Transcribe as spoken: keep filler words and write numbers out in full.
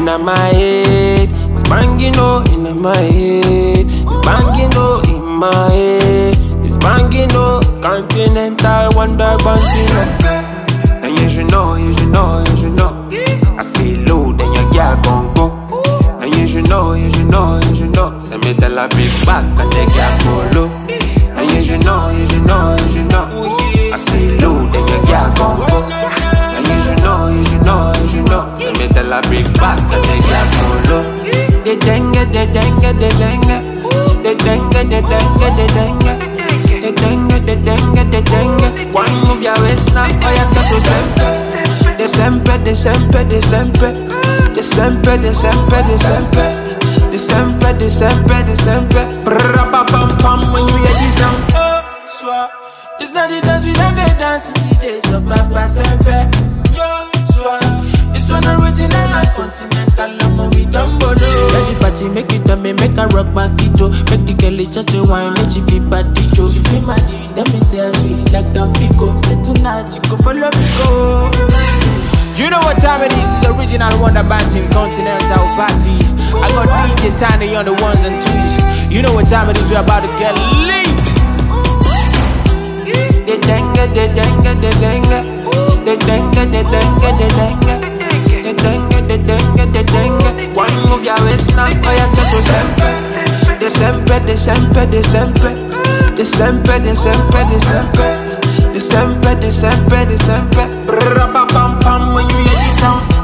in my head. It's banging oh in my head. It's banging oh in my head. It's banging oh continental wonder banging. And you should know, you should know, you should know. I see low, then your girl gon' go. And you should know, you should know, you should know. Send me tell a big back and they girl follow. And you should know, you should know, you should know. I see low, then your girl gon' go. And you should know, you should know, you should know. Send me tell a big back and they girl follow. They dengue, they dengue, they dengue. They dengue, they dengue, they dengue. They dengue, they dengue, they dengue. One move your waist now, oh yeah, start to sempe. De sempe, de sempe, de sempe. De sempe, de sempe, de sempe. De sempe, de sempe, de sempe. Brrrra pa pam pam when you hear this sound. Oh, soir. This not the dance we don't get dance in the days of Papa Sempe. Joshua. This one original and continental, lama we done bodo. Let the party make it done, make a rock my kito. Make the girl just a wine, make she feel body show. If you mad, let me say a sweet like Tampico. Say tonight, you go follow me go. You know what time it is, it's original Wonder Band Team Continental Party. I got D J Tiny on the ones and twos. You know what time it is, we're about to get late. They dengue, they dengue, they dengue. They dengue, they dengue, they dengue. They dengue, they dengue, they dengue. One move your waist now, oh yeah, step to sempe. De sempe, de sempe, de sempe. De sempe, de sempe, de sempe. De sempe, de sempe, de sempe. Brrrra pa pam pam when you hear this sound.